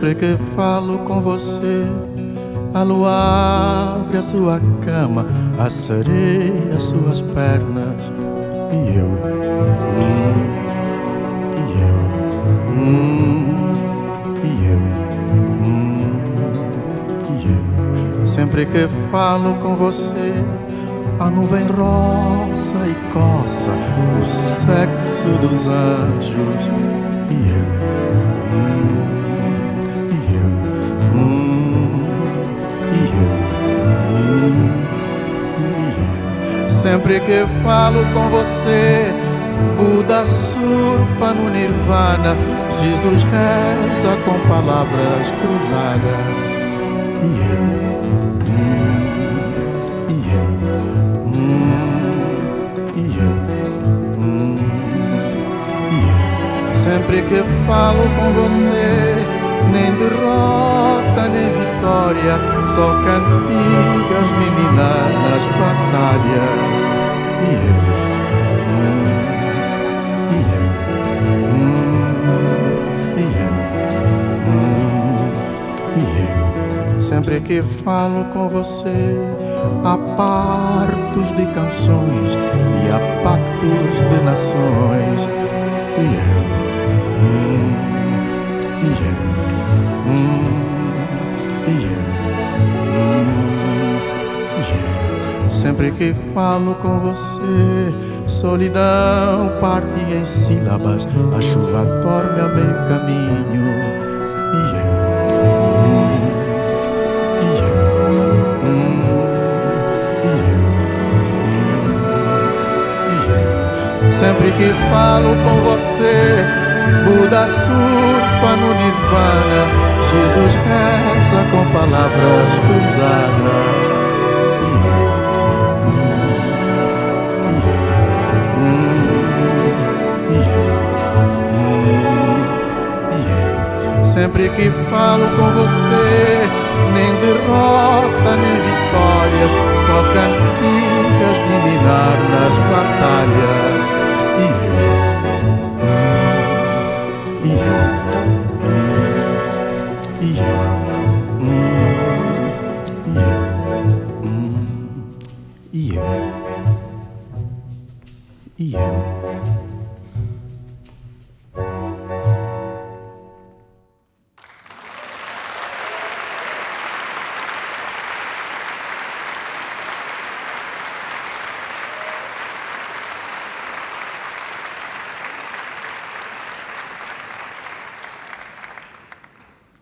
Sempre que falo com você, a lua abre a sua cama, a sereia as suas pernas. E eu, e eu, e eu, e eu. Sempre que falo com você, a nuvem roça e coça o sexo dos anjos. E eu, sempre que falo com você, Buda surfa no Nirvana, Jesus reza com palavras cruzadas. E eu, sempre que falo com você, nem derrota nem vitória, só cantigas meninas nas batalhas. Sempre que falo com você, há partos de canções e há pactos de nações. Sempre que falo com você, solidão parte em sílabas, a chuva torme a meu caminho. Sempre que falo com você, Buda surfa no Nirvana, Jesus reza com palavras cruzadas. Sempre que falo com você, nem derrota nem vitórias, só cantigas de ninar nas batalhas. E eu